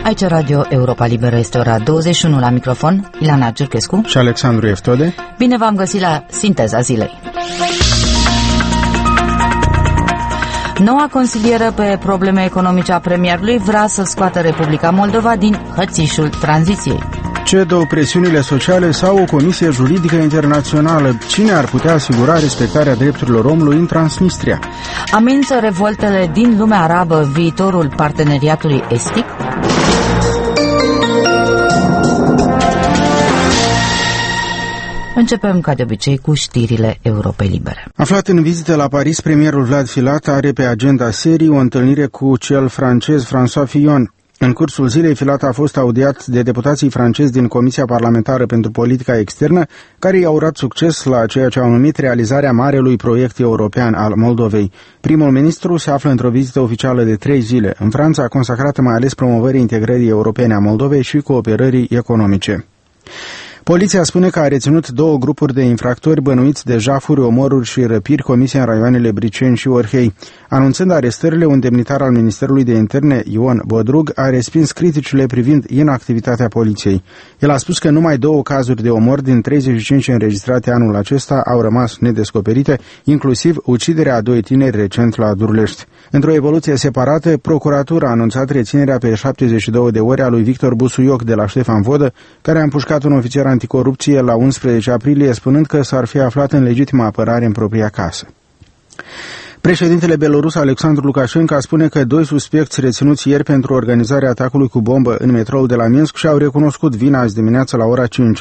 Aici Radio Europa Liberă, este ora 21 la microfon, Ileana Giurchescu și Alexandru Eftode. Bine v-am găsit la Sinteza Zilei. Noua consilieră pe probleme economice a premierului vrea să scoată Republica Moldova din hățișul tranziției. CEDO, presiunile sociale sau o comisie juridică internațională? Cine ar putea asigura respectarea drepturilor omului în Transnistria? Amenință revoltele din lumea arabă viitorul parteneriatului estic? Începem, ca de obicei, cu știrile Europei Libere. Aflat în vizită la Paris, premierul Vlad Filat are pe agenda serii o întâlnire cu cel francez François Fillon. În cursul zilei, Filat a fost audiat de deputații francezi din Comisia Parlamentară pentru Politica Externă, care i-au urat succes la ceea ce au numit realizarea marelui proiect european al Moldovei. Primul ministru se află într-o vizită oficială de 3 zile în Franța, consacrată mai ales promovării integrării europene a Moldovei și cooperării economice. Poliția spune că a reținut 2 grupuri de infractori bănuiți de jafuri, omoruri și răpiri comise în raioanele Briceni și Orhei. Anunțând arestările, un demnitar al Ministerului de Interne, Ion Bodrug, a respins criticile privind inactivitatea poliției. El a spus că numai 2 cazuri de omor din 35 înregistrate anul acesta au rămas nedescoperite, inclusiv uciderea a 2 tineri recent la Durlești. Într-o evoluție separată, procuratura a anunțat reținerea pe 72 de ore a lui Victor Busuioc de la Ștefan Vodă, care a împușcat un ofițer anticorupție la 11 aprilie, spunând că s-ar fi aflat în legitimă apărare în propria casă. Președintele belorus Alexandru Lukashenko spune că 2 suspecți reținuți ieri pentru organizarea atacului cu bombă în metroul de la Minsk și-au recunoscut vina azi dimineață la ora 5.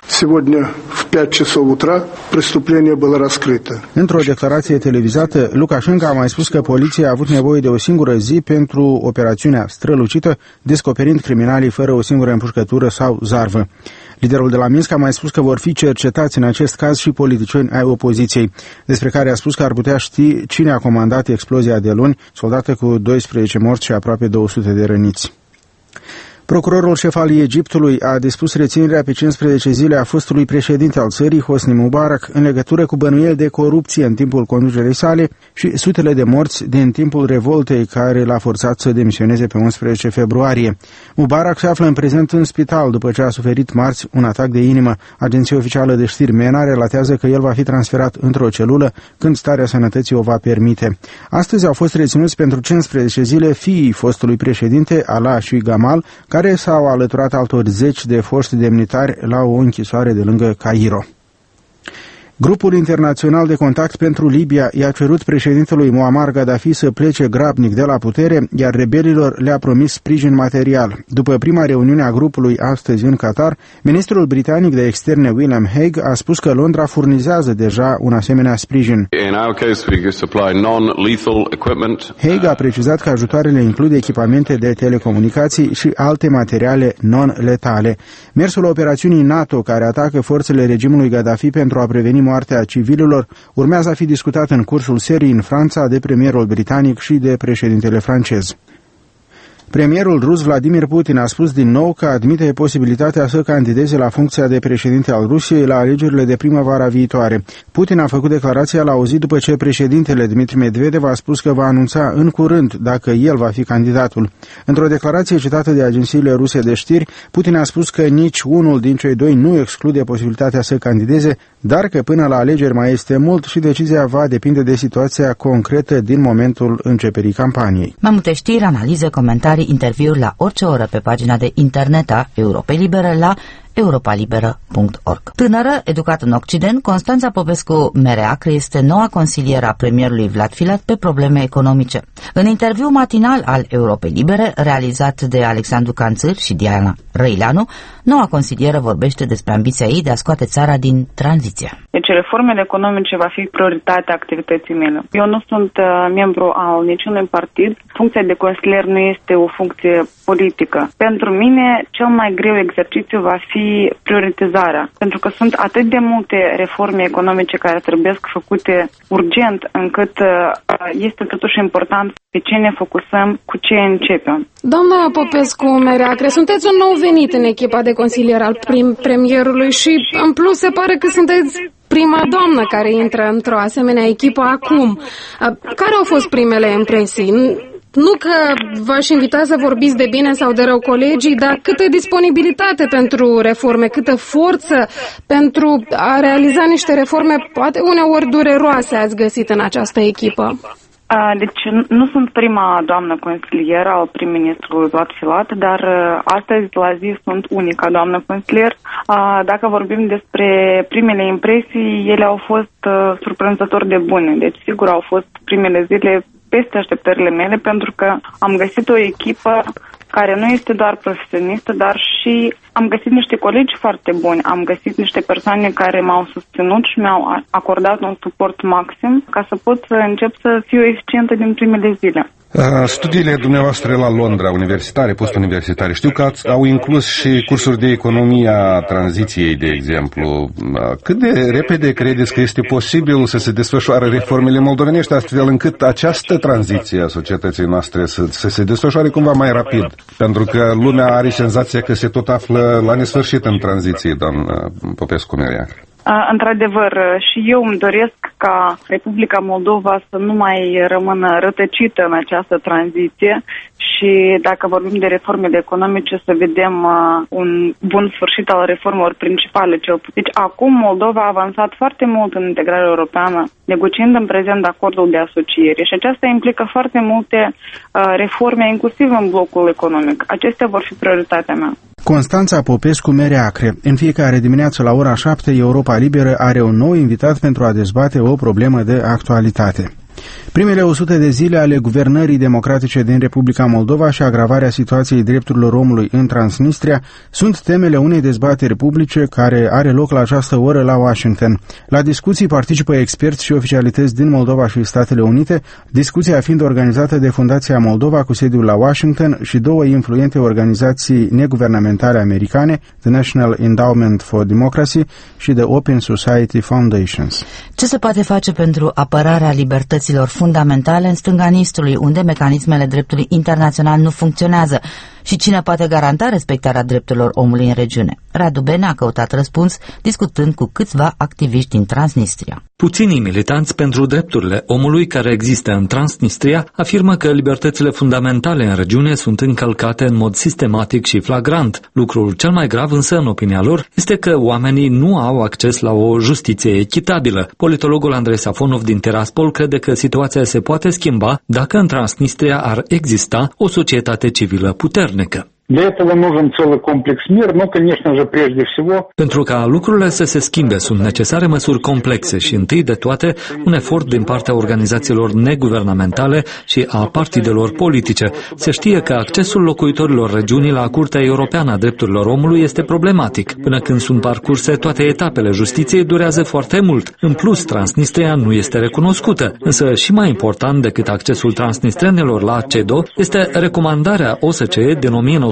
Într-o declarație televizată, Lukashenko a mai spus că poliția a avut nevoie de o singură zi pentru operațiunea strălucită, descoperind criminalii fără o singură împușcătură sau zarvă. Liderul de la Minsk a mai spus că vor fi cercetați în acest caz și politicieni ai opoziției, despre care a spus că ar putea ști cine a comandat explozia de luni, soldată cu 12 morți și aproape 200 de răniți. Procurorul șef al Egiptului a dispus reținerea pe 15 zile a fostului președinte al țării, Hosni Mubarak, în legătură cu bănuieli de corupție în timpul conducerii sale și sutele de morți din timpul revoltei care l-a forțat să demisioneze pe 11 februarie. Mubarak se află în prezent în spital după ce a suferit marți un atac de inimă. Agenția oficială de știri MENA relatează că el va fi transferat într-o celulă când starea sănătății o va permite. Astăzi au fost reținuți pentru 15 zile fiii fostului președinte, Alaa și Gamal, care s-au alăturat altor 10 de foști demnitari la o închisoare de lângă Cairo. Grupul internațional de contact pentru Libia i-a cerut președintelui Muammar Gaddafi să plece grabnic de la putere, iar rebelilor le-a promis sprijin material. După prima reuniune a grupului astăzi în Qatar, ministrul britanic de externe William Hague a spus că Londra furnizează deja un asemenea sprijin. Hague a precizat că ajutoarele includ echipamente de telecomunicații și alte materiale non-letale. Mersul operațiunii NATO care atacă forțele regimului Gaddafi pentru a preveni moartea civililor urmează a fi discutat în cursul serii în Franța de premierul britanic și de președintele francez. Premierul rus Vladimir Putin a spus din nou că admite posibilitatea să candideze la funcția de președinte al Rusiei la alegerile de primăvara viitoare. Putin a făcut declarația la o zi după ce președintele Dmitri Medvedev a spus că va anunța în curând dacă el va fi candidatul. Într-o declarație citată de agențiile ruse de știri, Putin a spus că nici unul din cei 2 nu exclude posibilitatea să candideze, dar că până la alegeri mai este mult și decizia va depinde de situația concretă din momentul începerii campaniei. Mai multe știri, analize, comentarii, interviuri la orice oră pe pagina de internet a Europei Libere la europalibera.org. Tânără, educată în Occident, Constanța Popescu-Mereacră este noua consilieră a premierului Vlad Filat pe probleme economice. În interviu matinal al Europei Libere, realizat de Alexandru Canțâr și Diana Răileanu, noua consilieră vorbește despre ambiția ei de a scoate țara din tranziție. Deci reformele economice va fi prioritatea activității mele. Eu nu sunt membru al niciunui partid. Funcția de consilier nu este o funcție politică. Pentru mine, cel mai greu exercițiu va fi prioritizarea. Pentru că sunt atât de multe reforme economice care trebuie făcute urgent, încât este totuși important pe ce ne focusăm, cu ce începem. Doamna Popescu-Mereacră, sunteți un nou venit în echipa de consilier al premierului și, în plus, se pare că sunteți prima doamnă care intră într-o asemenea echipă acum. Care au fost primele impresii? Nu că v-aș invita să vorbiți de bine sau de rău colegii, dar câtă disponibilitate pentru reforme, câtă forță pentru a realiza niște reforme, poate uneori dureroase, ați găsit în această echipă. Deci nu sunt prima doamnă consilier al prim-ministrului Vlad Filat, dar astăzi la zi sunt unica doamnă consilier. Dacă vorbim despre primele impresii, ele au fost surprinzător de bune. Deci sigur au fost primele zile peste așteptările mele, pentru că am găsit o echipă care nu este doar profesionistă, dar și am găsit niște colegi foarte buni, am găsit niște persoane care m-au susținut și mi-au acordat un suport maxim ca să pot să încep să fiu eficientă din primele zile. Studiile dumneavoastră la Londra, universitare, postuniversitare, știu că au inclus și cursuri de economie a tranziției, de exemplu. Cât de repede credeți că este posibil să se desfășoare reformele moldovenești astfel încât această tranziție a societății noastre să se desfășoare cumva mai rapid? Pentru că lumea are senzația că se tot află la nesfârșit în tranziție, doamnă Popescu-Mereac. Într-adevăr, și eu îmi doresc ca Republica Moldova să nu mai rămână rătăcită în această tranziție și dacă vorbim de reformele economice să vedem un bun sfârșit al reformelor principale cel puțin. Deci acum Moldova a avansat foarte mult în integrarea europeană, negociind în prezent acordul de asociere și aceasta implică foarte multe reforme, inclusiv în blocul economic. Acestea vor fi prioritatea mea. Constanța Popescu-Mereacre. În fiecare dimineață la ora 7, Europa Liberă are un nou invitat pentru a dezbate o problemă de actualitate. Primele 100 de zile ale guvernării democratice din Republica Moldova și agravarea situației drepturilor omului în Transnistria sunt temele unei dezbateri publice care are loc la această oră la Washington. La discuții participă experți și oficialități din Moldova și Statele Unite, discuția fiind organizată de Fundația Moldova cu sediul la Washington și două influente organizații neguvernamentale americane, The National Endowment for Democracy și The Open Society Foundations. Ce se poate face pentru apărarea libertăților fundamentale în stânga Nistului, unde mecanismele dreptului internațional nu funcționează? Și cine poate garanta respectarea drepturilor omului în regiune? Radu Bene a căutat răspuns discutând cu câțiva activiști din Transnistria. Puținii militanți pentru drepturile omului care există în Transnistria afirmă că libertățile fundamentale în regiune sunt încălcate în mod sistematic și flagrant. Lucrul cel mai grav însă, în opinia lor, este că oamenii nu au acces la o justiție echitabilă. Politologul Andrei Safonov din Tiraspol crede că situația se poate schimba dacă în Transnistria ar exista o societate civilă puternică. Для этого нужен целый комплекс мер, но, конечно же, прежде всего... Pentru ca lucrurile să se schimbe, sunt necesare măsuri complexe și, întâi de toate, un efort din partea organizațiilor neguvernamentale și a partidelor politice. Se știe că accesul locuitorilor regiunii la Curtea Europeană a Drepturilor Omului este problematic. Până când sunt parcurse toate etapele justiției, durează foarte mult. În plus, Transnistria nu este recunoscută. Însă, și mai important decât accesul transnistrenilor la CEDO, este recomandarea OSCE din 1998,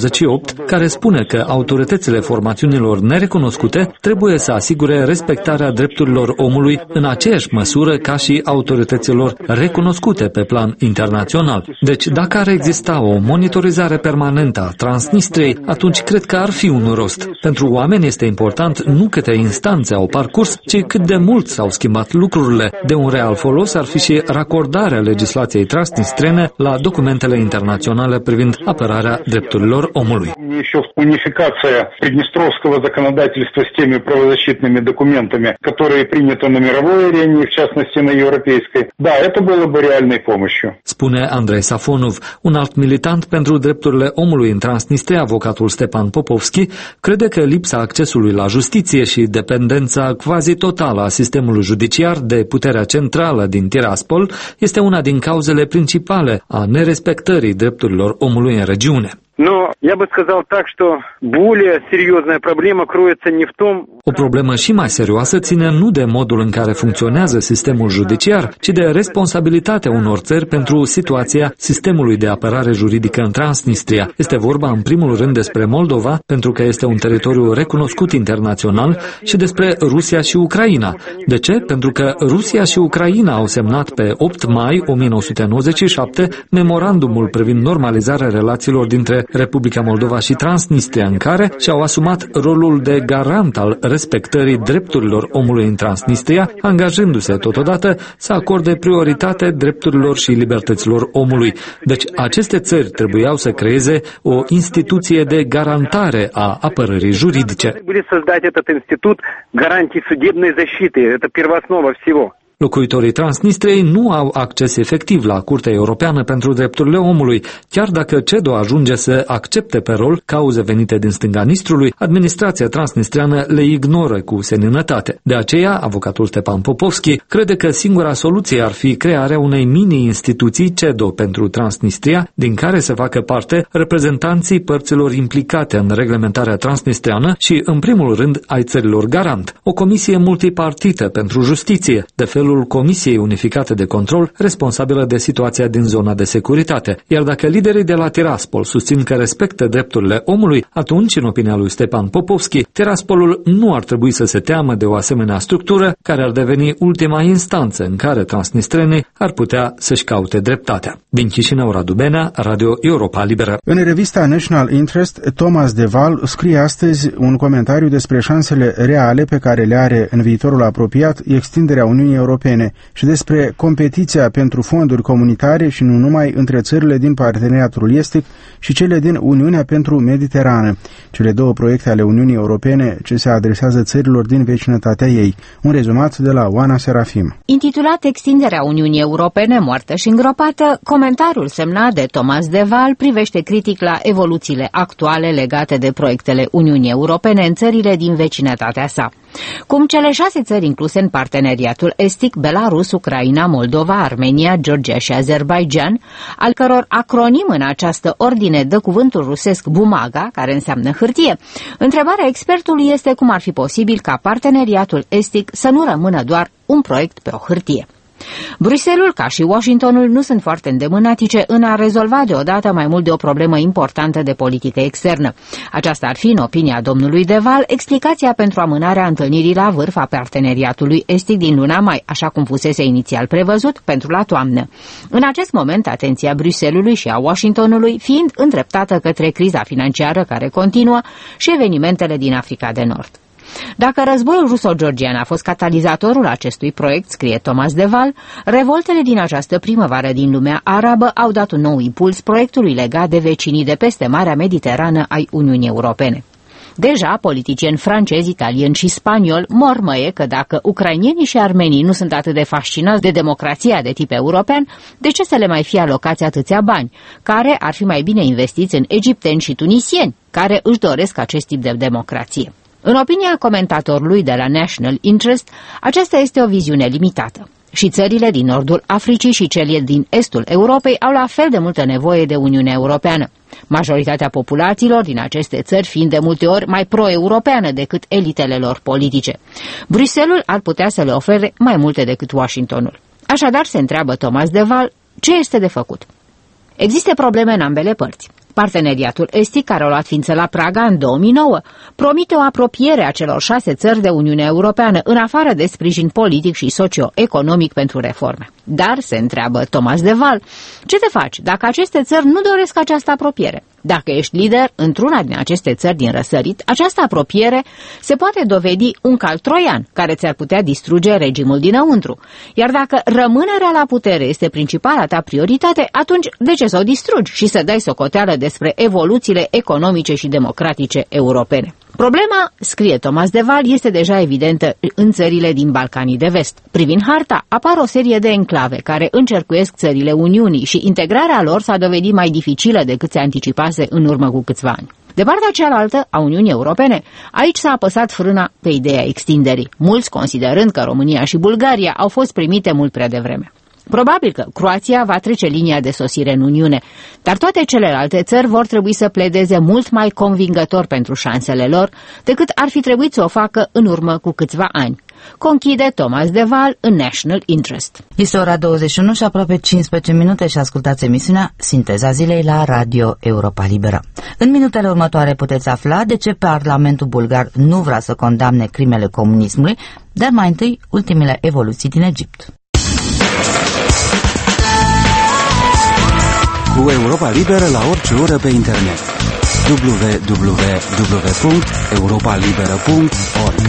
care spune că autoritățile formațiunilor nerecunoscute trebuie să asigure respectarea drepturilor omului în aceeași măsură ca și autorităților recunoscute pe plan internațional. Deci, dacă ar exista o monitorizare permanentă a Transnistriei, atunci cred că ar fi un rost. Pentru oameni este important nu câte instanțe au parcurs, ci cât de mult s-au schimbat lucrurile. De un real folos ar fi și racordarea legislației transnistrene la documentele internaționale privind apărarea drepturilor omului. Еще унификация приднестровского законодательства с теми правозащитными документами, которые приняты на мировой арене, в частности на европейской. Да, это было бы реальной помощью. Spune Andrei Safonov, un alt militant pentru drepturile omului în Transnistria, avocatul Stepan Popovski, crede că lipsa accesului la justiție și dependența quasi totală a sistemului judiciar de puterea centrală din Tiraspol este una din cauzele principale a nerespectării drepturilor omului în regiune. Но я бы сказал так, что более серьезная проблема кроется не в том... O problemă și mai serioasă ține nu de modul în care funcționează sistemul judiciar, ci de responsabilitatea unor țări pentru situația sistemului de apărare juridică în Transnistria. Este vorba în primul rând despre Moldova, pentru că este un teritoriu recunoscut internațional, și despre Rusia și Ucraina. De ce? Pentru că Rusia și Ucraina au semnat pe 8 mai 1997 memorandumul privind normalizarea relațiilor dintre Republica Moldova și Transnistria, în care și-au asumat rolul de garant al respectării drepturilor omului în Transnistria, angajându-se totodată să acorde prioritate drepturilor și libertăților omului. Deci aceste țări trebuiau să creeze o instituție de garantare a apărării juridice. Trebuie să dea acest institut garantii судебной защиты. Это первооснова всего. Locuitorii Transnistriei nu au acces efectiv la Curtea Europeană pentru Drepturile Omului. Chiar dacă CEDO ajunge să accepte pe rol cauze venite din stânga Nistrului, administrația transnistriană le ignoră cu seninătate. De aceea, avocatul Stepan Popovski crede că singura soluție ar fi crearea unei mini-instituții CEDO pentru Transnistria, din care să facă parte reprezentanții părților implicate în reglementarea transnistriană și, în primul rând, ai țărilor garant. O comisie multipartită pentru justiție, de felul Comisiei Unificate de Control, responsabilă de situația din zona de securitate. Iar dacă liderii de la Tiraspol susțin că respectă drepturile omului, atunci, în opinia lui Stepan Popovski, Tiraspolul nu ar trebui să se teamă de o asemenea structură care ar deveni ultima instanță în care transnistrenii ar putea să-și caute dreptatea. Din Chișinău, Radu Benea, Radio Europa Liberă. În revista National Interest, Thomas de Waal scrie astăzi un comentariu despre șansele reale pe care le are în viitorul apropiat extinderea Uniunii Europene și despre competiția pentru fonduri comunitare și nu numai între țările din parteneriatul estic și cele din Uniunea pentru Mediterană, cele două proiecte ale Uniunii Europene ce se adresează țărilor din vecinătatea ei. Un rezumat de la Oana Serafim. Intitulat Extinderea Uniunii Europene, moartă și îngropată, comentariul semnat de Thomas de Waal privește critic la evoluțiile actuale legate de proiectele Uniunii Europene în țările din vecinătatea sa. Cum cele 6 țări incluse în parteneriatul estic, Belarus, Ucraina, Moldova, Armenia, Georgia și Azerbaijan, al căror acronim în această ordine dă cuvântul rusesc bumaga, care înseamnă hârtie, întrebarea expertului este cum ar fi posibil ca parteneriatul estic să nu rămână doar un proiect pe o hârtie. Bruxelles, ca și Washingtonul, nu sunt foarte îndemânatice în a rezolva deodată mai mult de o problemă importantă de politică externă. Aceasta ar fi, în opinia domnului de Waal, explicația pentru amânarea întâlnirii la vârf a parteneriatului estic din luna mai, așa cum fusese inițial prevăzut, pentru la toamnă. În acest moment, atenția Bruxellesului și a Washingtonului fiind îndreptată către criza financiară care continuă și evenimentele din Africa de Nord. Dacă războiul ruso-georgian a fost catalizatorul acestui proiect, scrie Thomas de Waal, revoltele din această primăvară din lumea arabă au dat un nou impuls proiectului legat de vecinii de peste Marea Mediterană ai Uniunii Europene. Deja, politicieni francezi, italieni și spanioli mormăie că dacă ucrainienii și armenii nu sunt atât de fascinați de democrația de tip european, de ce să le mai fie alocați atâția bani, care ar fi mai bine investiți în egipteni și tunisieni, care își doresc acest tip de democrație. În opinia comentatorului de la National Interest, aceasta este o viziune limitată. Și țările din nordul Africii și cele din estul Europei au la fel de multă nevoie de Uniunea Europeană, majoritatea populațiilor din aceste țări fiind de multe ori mai pro-europeană decât elitele lor politice. Bruxelles ar putea să le ofere mai multe decât Washingtonul. Așadar, se întreabă Thomas de Waal, ce este de făcut? Există probleme în ambele părți. Parteneriatul estic, care a luat ființă la Praga în 2009, promite o apropiere a celor 6 țări de Uniunea Europeană, în afară de sprijin politic și socio-economic pentru reforme. Dar, se întreabă Thomas de Waal, ce te faci dacă aceste țări nu doresc această apropiere? Dacă ești lider într-una din aceste țări din răsărit, această apropiere se poate dovedi un cal troian, care ți-ar putea distruge regimul dinăuntru. Iar dacă rămânerea la putere este principala ta prioritate, atunci de ce să o distrugi și să dai socoteală despre evoluțiile economice și democratice europene? Problema, scrie Thomas de Waal, este deja evidentă în țările din Balcanii de Vest. Privind harta, apar o serie de enclave care încercuiesc țările Uniunii și integrarea lor s-a dovedit mai dificilă decât se anticipase în urmă cu câțiva ani. De partea cealaltă a Uniunii Europene, aici s-a apăsat frâna pe ideea extinderii, mulți considerând că România și Bulgaria au fost primite mult prea devreme. Probabil că Croația va trece linia de sosire în Uniune, dar toate celelalte țări vor trebui să pledeze mult mai convingător pentru șansele lor decât ar fi trebuit să o facă în urmă cu câțiva ani. Conchide Thomas de Waal în National Interest. Este ora 21 și aproape 15 minute și ascultați emisiunea Sinteza Zilei la Radio Europa Liberă. În minutele următoare puteți afla de ce Parlamentul bulgar nu vrea să condamne crimele comunismului, dar mai întâi ultimele evoluții din Egipt. Cu Europa Liberă la orice oră pe internet. www.europalibera.org.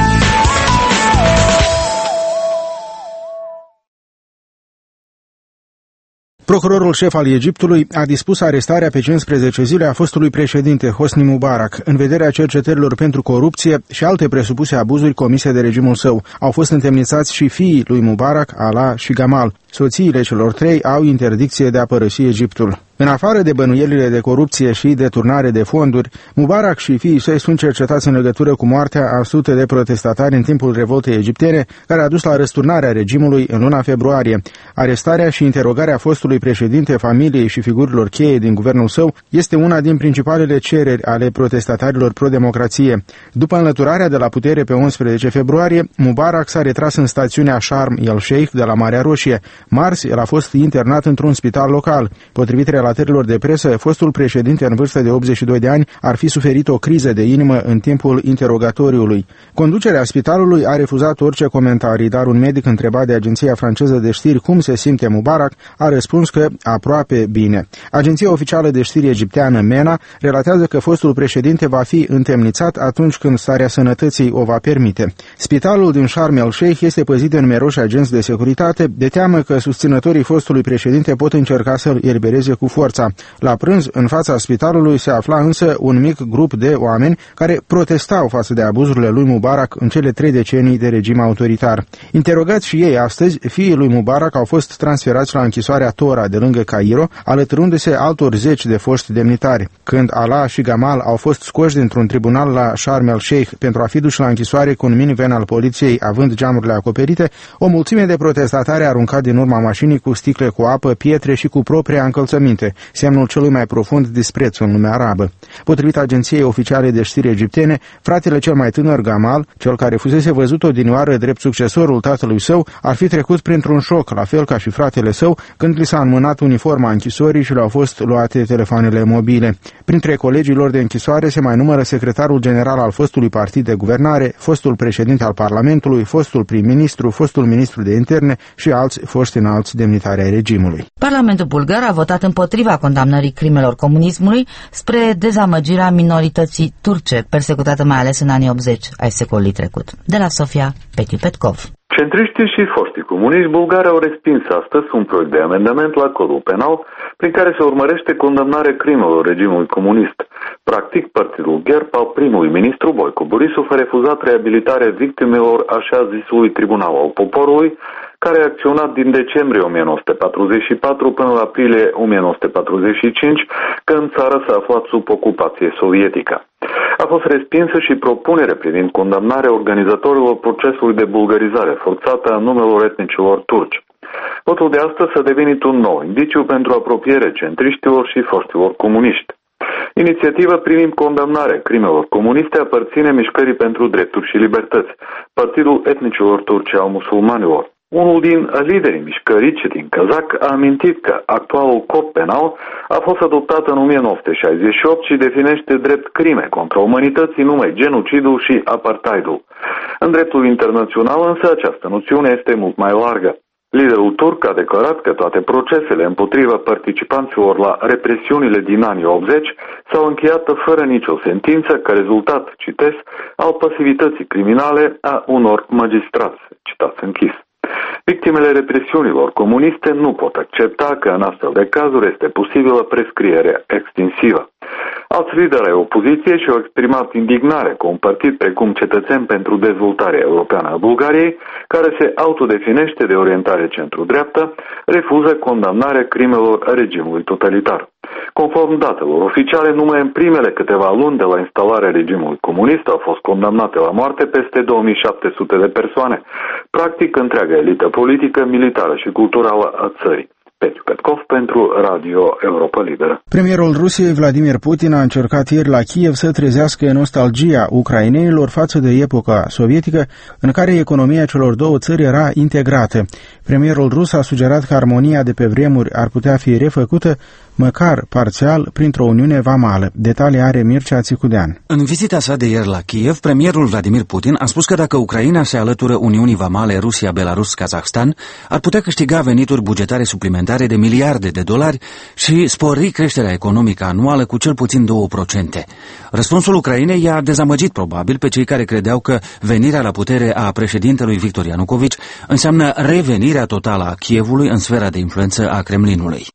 Procurorul șef al Egiptului a dispus arestarea pe 15 zile a fostului președinte Hosni Mubarak în vederea cercetărilor pentru corupție și alte presupuse abuzuri comise de regimul său. Au fost întemnițați și fiii lui Mubarak, Alaa și Gamal. Soțiile celor trei au interdicție de a părăsi Egiptul. În afară de bănuielile de corupție și deturnare de fonduri, Mubarak și fiii săi sunt cercetați în legătură cu moartea a sute de protestatari în timpul revoltei egiptene, care a dus la răsturnarea regimului în luna februarie. Arestarea și interogarea fostului președinte, familiei și figurilor cheie din guvernul său este una din principalele cereri ale protestatarilor pro-democrație. După înlăturarea de la putere pe 11 februarie, Mubarak s-a retras în stațiunea Sharm el-Sheikh de la Marea Roșie. Marți, el a fost internat într-un spital local. Potrivit relatărilor de presă, fostul președinte în vârstă de 82 de ani ar fi suferit o criză de inimă în timpul interogatoriului. Conducerea spitalului a refuzat orice comentarii, dar un medic întrebat de agenția franceză de știri cum se simte Mubarak a răspuns că aproape bine. Agenția oficială de știri egipteană MENA relatează că fostul președinte va fi întemnițat atunci când starea sănătății o va permite. Spitalul din Sharm el-Sheikh este păzit de numeroși agenți de securitate, de teamă că susținătorii fostului președinte pot încerca să-l elibereze cu forța. La prânz, în fața spitalului, se afla însă un mic grup de oameni care protestau față de abuzurile lui Mubarak în cele 3 decenii de regim autoritar. Interogați și ei astăzi, fiii lui Mubarak au fost transferați la închisoarea Tora de lângă Cairo, alăturându-se altor 10 de foști demnitari. Când Alaa și Gamal au fost scoși dintr-un tribunal la Sharm el-Sheikh pentru a fi duși la închisoare cu un minivan al poliției având geamurile acoperite, o mulțime de protestatari a aruncat din urma mașinii cu sticle cu apă, pietre și cu propria încălțăminte, semnul celui mai profund dispreț în lumea arabă. Potrivit agenției oficiale de știri egiptene, fratele cel mai tânăr, Gamal, cel care fusese văzut odinioară drept succesorul tatălui său, ar fi trecut printr-un șoc, la fel ca și fratele său, când li s-a înmânat uniforma închisorii și le-au fost luate telefoanele mobile. Printre colegii lor de închisoare se mai numără secretarul general al fostului partid de guvernare, fostul președinte al Parlamentului, fostul prim-ministru, fostul ministru de interne și alți foști înalți demnitari ai regimului. Parlamentul bulgar a votat împotriva condamnării crimelor comunismului spre dezamăgirea minorității turce, persecutată mai ales în anii 80 ai secolului trecut. De la Sofia, Petiu Petkov. Centriștii și foștii comuniști bulgari au respins astăzi un proiect de amendament la codul penal prin care se urmărește condamnarea crimelor regimului comunist. Practic, partidul GERB al primului ministru Boico Borisov a refuzat reabilitarea victimelor așa zisului Tribunal al Poporului, care a acționat din decembrie 1944 până la aprilie 1945, când țara s-a aflat sub ocupație sovietică. A fost respinsă și propunere privind condamnarea organizatorilor procesului de bulgarizare forțată a numelor etnicilor turci. Votul de astăzi a devenit un nou indiciu pentru apropiere centriștilor și foștilor comuniști. Inițiativa privind condamnarea crimelor comuniste aparține Mișcării pentru Drepturi și Libertăți, partidul etnicilor turci al musulmanilor. Unul din liderii mișcării, Cetin Kazak, a amintit că actualul cod penal a fost adoptat în 1968 și definește drept crime contra umanității numai genocidul și apartheidul. În dreptul internațional însă această noțiune este mult mai largă. Liderul turc a declarat că toate procesele împotriva participanților la represiunile din anii 80 s-au încheiat fără nicio sentință ca rezultat, citez, al pasivității criminale a unor magistrați, citați închis. Victimele represiunilor comuniste nu pot accepta că în astfel de cazuri este posibilă prescrierea extinsivă. Alți lideri ai opoziției și-au exprimat indignare cu un partid precum Cetățeni pentru Dezvoltarea Europeană a Bulgariei, care se autodefinește de orientare centru-dreaptă, refuză condamnarea crimelor regimului totalitar. Conform datelor oficiale, numai în primele câteva luni de la instalarea regimului comunist au fost condamnate la moarte peste 2700 de persoane, practic întreaga elită politică, militară și culturală a țării. Petiu Petkov pentru Radio Europa Liberă. Premierul Rusiei Vladimir Putin a încercat ieri la Kiev să trezească nostalgia ucrainenilor față de epoca sovietică în care economia celor două țări era integrată. Premierul rus a sugerat că armonia de pe vremuri ar putea fi refăcută măcar parțial, printr-o uniune vamală. Detalii are Mircea Țicudean. În vizita sa de ieri la Kiev, premierul Vladimir Putin a spus că dacă Ucraina se alătură Uniunii Vamale Rusia, Belarus, Kazahstan, ar putea câștiga venituri bugetare suplimentare de miliarde de dolari și spori creșterea economică anuală cu cel puțin 2%. Răspunsul Ucrainei i-a dezamăgit probabil pe cei care credeau că venirea la putere a președintelui Victor Ianukovici înseamnă revenirea totală a Kievului în sfera de influență a Kremlinului.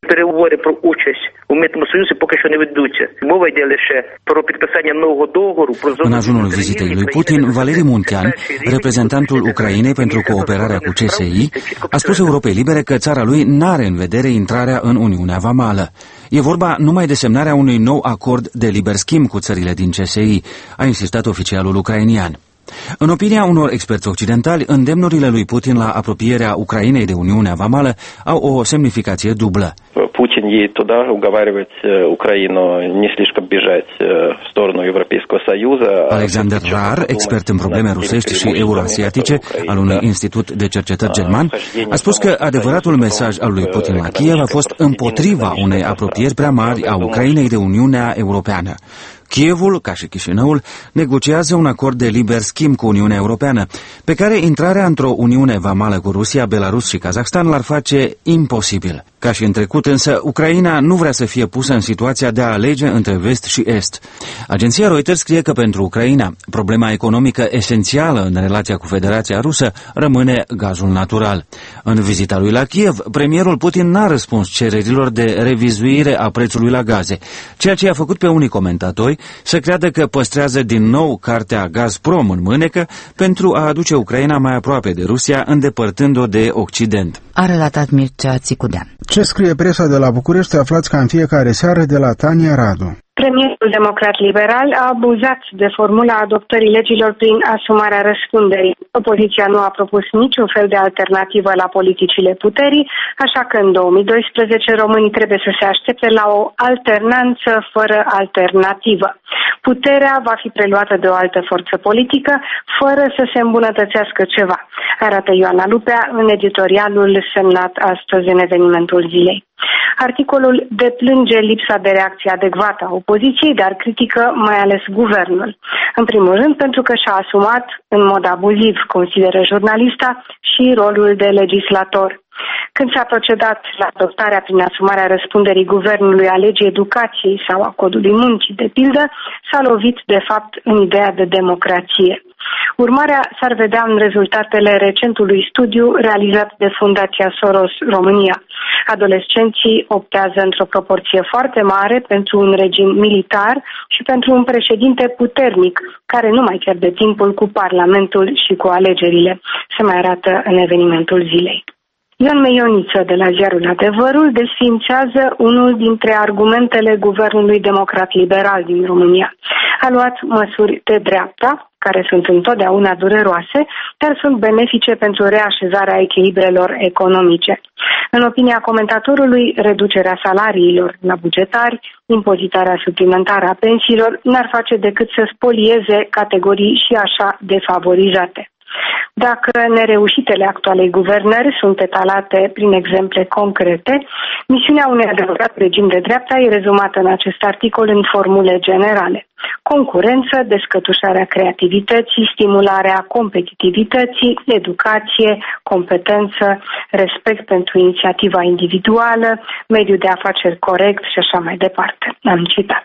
În ajunul vizitei lui Putin, Valeri Muntean, reprezentantul Ucrainei pentru cooperarea cu CSI, a spus Europei Libere că țara lui n-are în vedere intrarea în Uniunea Vamală. E vorba numai de semnarea unui nou acord de liber schimb cu țările din CSI, a insistat oficialul ucrainian. În opinia unor experți occidentali, îndemnurile lui Putin la apropierea Ucrainei de Uniunea Vamală au o semnificație dublă. Putin ей туда уговаривать Украину не слишком бежать в сторону Европейского Союза. Alexander Rar, expert în probleme rusești și euroasiatice al unui institut de cercetări german, a spus că adevăratul mesaj al lui Putin la Kiev a fost împotriva unei apropieri prea mari a Ucrainei de Uniunea Europeană. Kievul, ca și Chișinăul, negociază un acord de liber schimb cu Uniunea Europeană, pe care intrarea într-o uniune vamală cu Rusia, Belarus și Kazahstan l-ar face imposibil. Ca și în trecut, însă, Ucraina nu vrea să fie pusă în situația de a alege între vest și est. Agenția Reuters scrie că pentru Ucraina, problema economică esențială în relația cu Federația Rusă rămâne gazul natural. În vizita lui la Kiev, premierul Putin n-a răspuns cererilor de revizuire a prețului la gaze, ceea ce a făcut pe unii comentatori să creadă că păstrează din nou cartea Gazprom în mânecă pentru a aduce Ucraina mai aproape de Rusia, îndepărtând-o de Occident. A relatat Mircea Țicudean. Ce scrie presa de la București, aflați ca în fiecare seară de la Tania Radu. Premierul democrat-liberal a abuzat de formula adoptării legilor prin asumarea răspunderii. Opoziția nu a propus niciun fel de alternativă la politicile puterii, așa că în 2012 românii trebuie să se aștepte la o alternanță fără alternativă. Puterea va fi preluată de o altă forță politică, fără să se îmbunătățească ceva, arată Ioana Lupea în editorialul semnat astăzi în evenimentul zilei. Articolul deplânge lipsa de reacție adecvată a opoziției, dar critică mai ales guvernul. În primul rând pentru că și-a asumat în mod abuziv, consideră jurnalista, și rolul de legislator. Când s-a procedat la adoptarea prin asumarea răspunderii guvernului a legii educației sau a codului muncii, de pildă, s-a lovit de fapt în ideea de democrație. Urmarea s-ar vedea în rezultatele recentului studiu realizat de Fundația Soros România. Adolescenții optează într-o proporție foarte mare pentru un regim militar și pentru un președinte puternic, care nu mai pierde timpul cu Parlamentul și cu alegerile. Se mai arată în evenimentul zilei. Ion Meioniță de la ziarul Adevărul desființează unul dintre argumentele guvernului democrat-liberal din România. A luat măsuri de dreapta, care sunt întotdeauna dureroase, dar sunt benefice pentru reașezarea echilibrelor economice. În opinia comentatorului, reducerea salariilor la bugetari, impozitarea suplimentară a pensiilor n-ar face decât să spolieze categorii și așa defavorizate. Dacă nereușitele actualei guvernări sunt etalate prin exemple concrete, misiunea unui adevărat regim de dreapta e rezumată în acest articol în formule generale. Concurență, descătușarea creativității, stimularea competitivității, educație, competență, respect pentru inițiativa individuală, mediu de afaceri corect și așa mai departe. Am citat.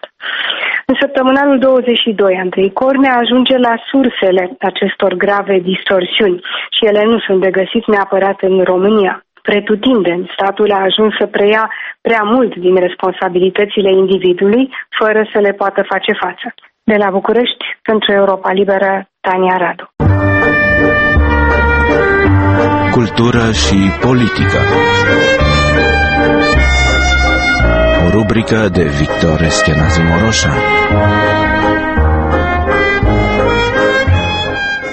În săptămânalul 22, Andrei Cornea ajunge la sursele acestor grave distorsiuni și ele nu sunt de găsit neapărat în România. Pretutindeni, statul a ajuns să preia prea mult din responsabilitățile individului, fără să le poată face față. De la București, pentru Europa Liberă, Tania Radu. Cultură și politică. O rubrică de Victor Eschenazi Moroșa. În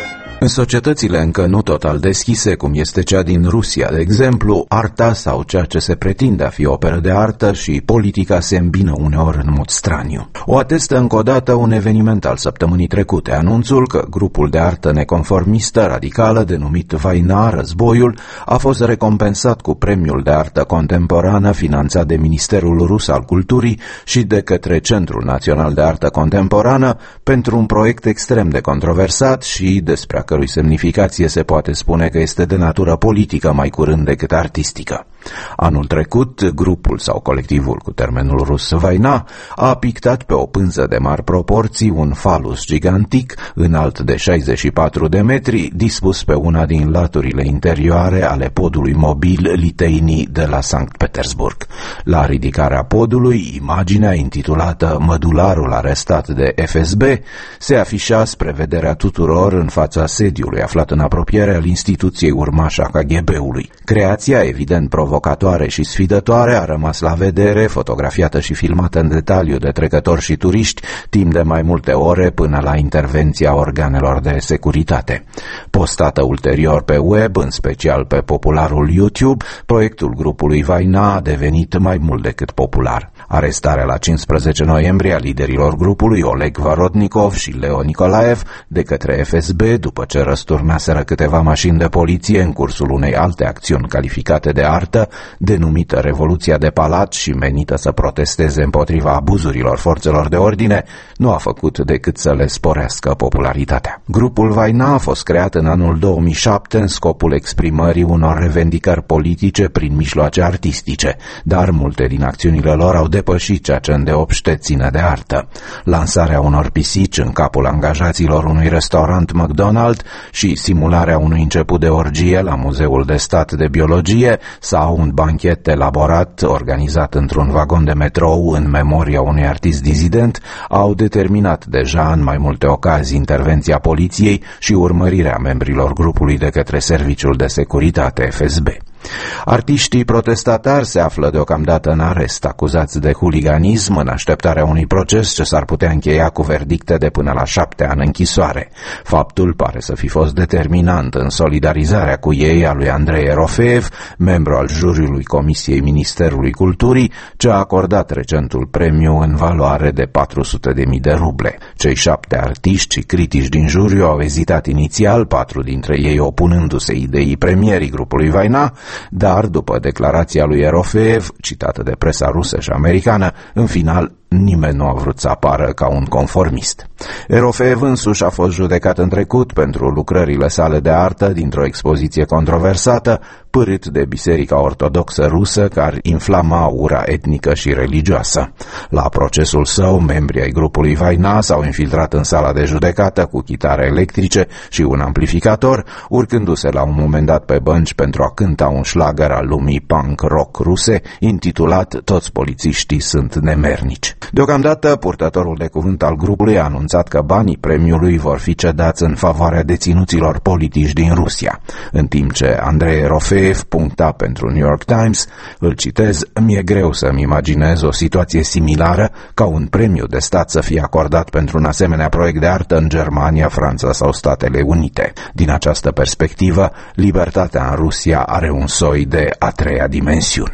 societățile încă nu total deschise, cum este cea din Rusia, de exemplu, arta sau ceea ce se pretinde a fi operă de artă și politica se îmbină uneori în mod straniu. O atestă încă o dată un eveniment al săptămânii trecute, anunțul că grupul de artă neconformistă radicală denumit Vaina, Războiul, a fost recompensat cu premiul de artă contemporană finanțat de Ministerul Rus al Culturii și de către Centrul Național de Artă Contemporană pentru un proiect extrem de controversat și despre a cărui semnificație se poate spune că este de natură politică mai curând decât artistică. Anul trecut, grupul sau colectivul cu termenul rus Vaina a pictat pe o pânză de mari proporții un falus gigantic, înalt de 64 de metri, dispus pe una din laturile interioare ale podului mobil Liteinii de la Sankt Petersburg. La ridicarea podului, imaginea intitulată Mădularul arestat de FSB se afișa spre vederea tuturor în fața sediului aflat în apropiere al instituției urmașa KGB-ului. Creația, evident provocatoare și sfidătoare, a rămas la vedere, fotografiată și filmată în detaliu de trecători și turiști timp de mai multe ore până la intervenția organelor de securitate. Postată ulterior pe web, în special pe popularul YouTube, proiectul grupului Vaina a devenit mai mult decât popular. Arestarea la 15 noiembrie a liderilor grupului Oleg Varodnikov și Leo Nicolaev de către FSB, după ce răsturnaseră câteva mașini de poliție în cursul unei alte acțiuni calificate de artă, denumită Revoluția de Palat și menită să protesteze împotriva abuzurilor forțelor de ordine, nu a făcut decât să le sporească popularitatea. Grupul Vaina a fost creat în anul 2007 în scopul exprimării unor revendicări politice prin mijloace artistice, dar multe din acțiunile lor au depășit ceea ce îndeopște ține de artă. Lansarea unor pisici în capul angajaților unui restaurant McDonald's și simularea unui început de orgie la Muzeul de Stat de Biologie sau un banchet elaborat organizat într-un vagon de metrou în memoria unui artist dizident au determinat deja în mai multe ocazii intervenția poliției și urmărirea membrilor grupului de către Serviciul de Securitate FSB. Artiștii protestatari se află deocamdată în arest, acuzați de huliganism în așteptarea unui proces ce s-ar putea încheia cu verdicte de până la 7 ani închisoare. Faptul pare să fi fost determinant în solidarizarea cu ei a lui Andrei Erofeev, membru al juriului Comisiei Ministerului Culturii, ce a acordat recentul premiu în valoare de 400.000 de ruble. Cei 7 artiști și critici din juriu au ezitat inițial, 4 dintre ei opunându-se ideii premierii grupului Vaina, dar după declarația lui Erofeev, citată de presa rusă și americană, în final nimeni nu a vrut să apară ca un conformist. Erofeev însuși a fost judecat în trecut pentru lucrările sale de artă dintr-o expoziție controversată, pârât de Biserica Ortodoxă Rusă, care inflama ura etnică și religioasă. La procesul său, membrii ai grupului Vaina s-au infiltrat în sala de judecată cu chitare electrice și un amplificator, urcându-se la un moment dat pe bănci pentru a cânta un șlagăr al lumii punk rock ruse, intitulat Toți polițiștii sunt nemernici. Deocamdată, purtătorul de cuvânt al grupului a anunțat că banii premiului vor fi cedați în favoarea deținuților politici din Rusia. În timp ce Andrei Erofeev puncta pentru New York Times, îl citez, mi-e greu să-mi imaginez o situație similară ca un premiu de stat să fie acordat pentru un asemenea proiect de artă în Germania, Franța sau Statele Unite. Din această perspectivă, libertatea în Rusia are un soi de a treia dimensiune.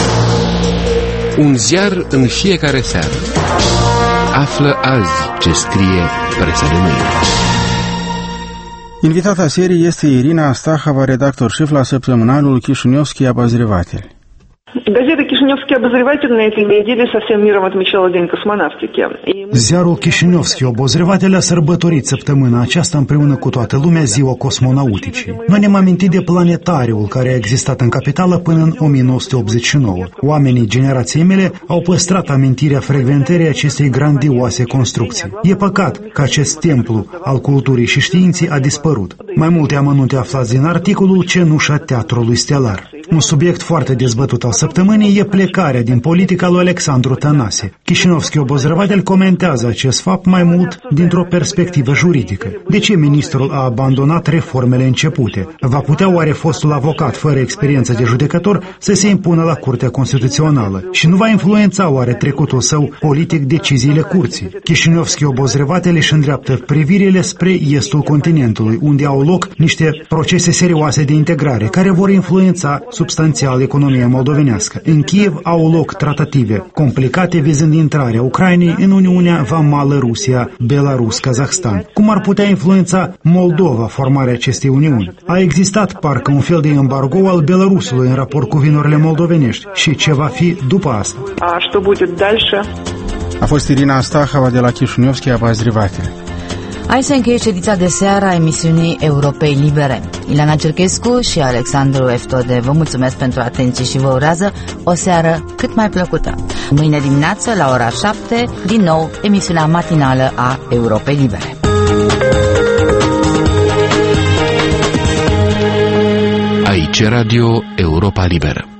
Un ziar în fiecare seară. Află azi ce scrie presa de mâine. Invitata serii este Irina Astahova, redactor șef la săptămânalul Chișinevski Обозреватель. Газета «Кишиневский обозреватель» на этой неделе со всем миром отмечала День космонавтики. Ziarul Chișinevski Obozrevatelь a sărbătorit săptămâna aceasta împreună cu toată lumea Ziua Cosmonauticii. Noi ne-am amintit de planetariul care a existat în capitală până în 1989. Oamenii generației mele au păstrat amintirea frecventării acestei grandioase construcții. E păcat că acest templu al culturii și științei a dispărut. Mai multe amănunte aflați din articolul Cenușa Teatrului Stelar. Un subiect foarte dezbătut al săptămânii e plecarea din politica lui Alexandru Tănase. Chișinovski Obozrăvatel comentează acest fapt mai mult dintr-o perspectivă juridică. De ce ministrul a abandonat reformele începute? Va putea oare fostul avocat fără experiență de judecător să se impună la Curtea Constituțională? Și nu va influența oare trecutul său politic deciziile curții? Chișinovski Obozrăvatel își îndreaptă privirile spre estul continentului, unde au loc niște procese serioase de integrare, care vor influența substanțial economia moldovenească. În Kiev au loc tratative complicate vizând intrarea Ucrainei în Uniunea Vamală Rusia, Belarus, Kazahstan. Cum ar putea influența Moldova formarea acestei uniuni? A existat parcă un fel de embargo al Belarusului în raport cu vinurile moldovenești. Și ce va fi după asta? A fost Irina Stahova de la Chișinevski Obozrăvatel. Aici se încheie ședința de seară a emisiunii Europei Libere. Ileana Cerchescu și Alexandru Eftode vă mulțumesc pentru atenție și vă urează o seară cât mai plăcută. Mâine dimineață, la ora 7, din nou, emisiunea matinală a Europei Libere. Aici Radio Europa Liberă.